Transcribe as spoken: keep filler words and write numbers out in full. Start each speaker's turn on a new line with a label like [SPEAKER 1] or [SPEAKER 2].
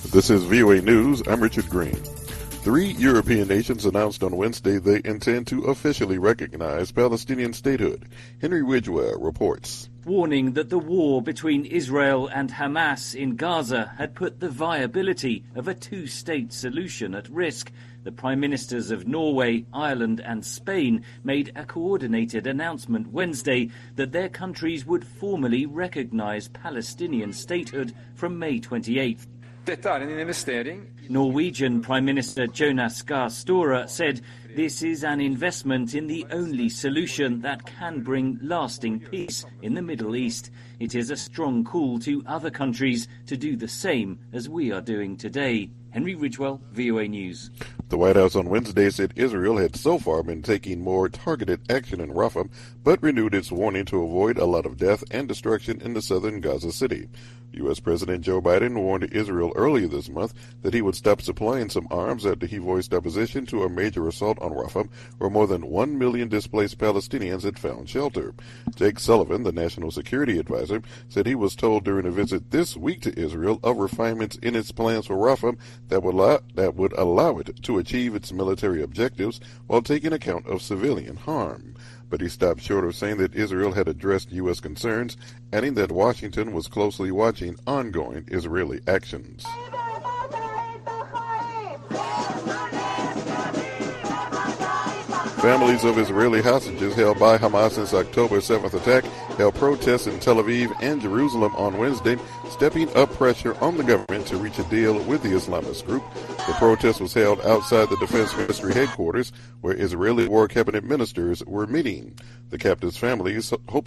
[SPEAKER 1] This is V O A News. I'm Richard Green. Three European nations announced on Wednesday they intend to officially recognize Palestinian statehood. Henry Ridgewell reports.
[SPEAKER 2] Warning that the war between Israel and Hamas in Gaza had put the viability of a two-state solution at risk. The Prime Ministers of Norway, Ireland and Spain made a coordinated announcement Wednesday that their countries would formally recognize Palestinian statehood from May twenty-eighth. Norwegian Prime Minister Jonas Gahr Støre said this is an investment in the only solution that can bring lasting peace in the Middle East. It is a strong call to other countries to do the same as we are doing today. Henry Ridgewell, V O A News.
[SPEAKER 1] The White House on Wednesday said Israel had so far been taking more targeted action in Rafah, but renewed its warning to avoid a lot of death and destruction in the southern Gaza city. U S. President Joe Biden warned Israel earlier this month that he would stop supplying some arms after he voiced opposition to a major assault on Rafah, where more than one million displaced Palestinians had found shelter. Jake Sullivan, the national security advisor, said he was told during a visit this week to Israel of refinements in its plans for Rafah that would allow, that would allow it to achieve its military objectives while taking account of civilian harm. But he stopped short of saying that Israel had addressed U S concerns, adding that Washington was closely watching ongoing Israeli actions. Families of Israeli hostages held by Hamas since October seventh attack held protests in Tel Aviv and Jerusalem on Wednesday, stepping up pressure on the government to reach a deal with the Islamist group. The protest was held outside the Defense Ministry headquarters, where Israeli War Cabinet ministers were meeting. The captives' families hope